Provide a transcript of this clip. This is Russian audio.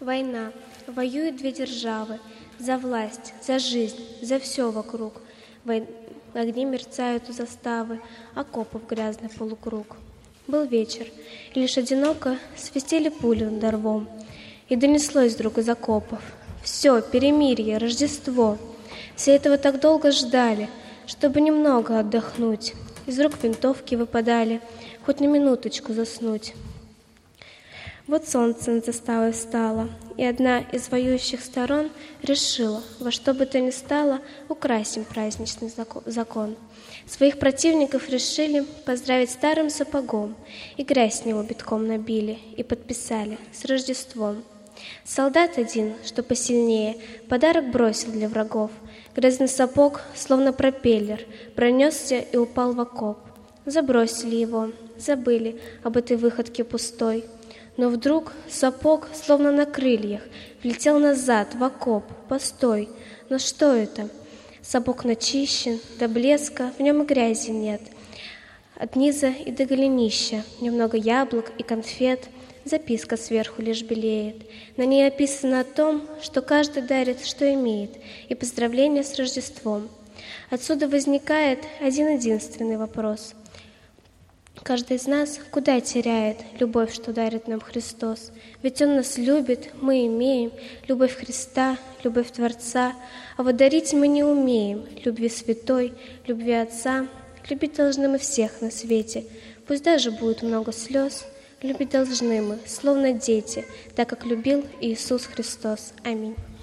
Война. Воюют две державы. За власть, за жизнь, за все вокруг. Огни мерцают у заставы, окопов грязный полукруг. Был вечер, и лишь одиноко свистели пули над рвом. И донеслось вдруг из окопов: все, перемирие, Рождество. Все этого так долго ждали, чтобы немного отдохнуть. Из рук винтовки выпадали, хоть на минуточку заснуть. Вот солнце над заставой встало, и одна из воюющих сторон решила: во что бы то ни стало, украсим праздничный закон. Своих противников решили поздравить старым сапогом, и грязь с него битком набили, и подписали: с Рождеством. Солдат один, что посильнее, подарок бросил для врагов. Грязный сапог, словно пропеллер, пронесся и упал в окоп. Забросили его, забыли об этой выходке пустой. Но вдруг сапог, словно на крыльях, влетел назад, в окоп. Постой, но что это? Сапог начищен до блеска, в нем и грязи нет. От низа и до голенища немного яблок и конфет. Записка сверху лишь белеет. На ней описано о том, что каждый дарит, что имеет, и поздравление с Рождеством. Отсюда возникает один-единственный вопрос. Каждый из нас куда теряет любовь, что дарит нам Христос? Ведь Он нас любит, мы имеем любовь Христа, любовь Творца, а вот дарить мы не умеем любви святой, любви Отца. Любить должны мы всех на свете, пусть даже будет много слез. Любить должны мы, словно дети, так как любил Иисус Христос. Аминь.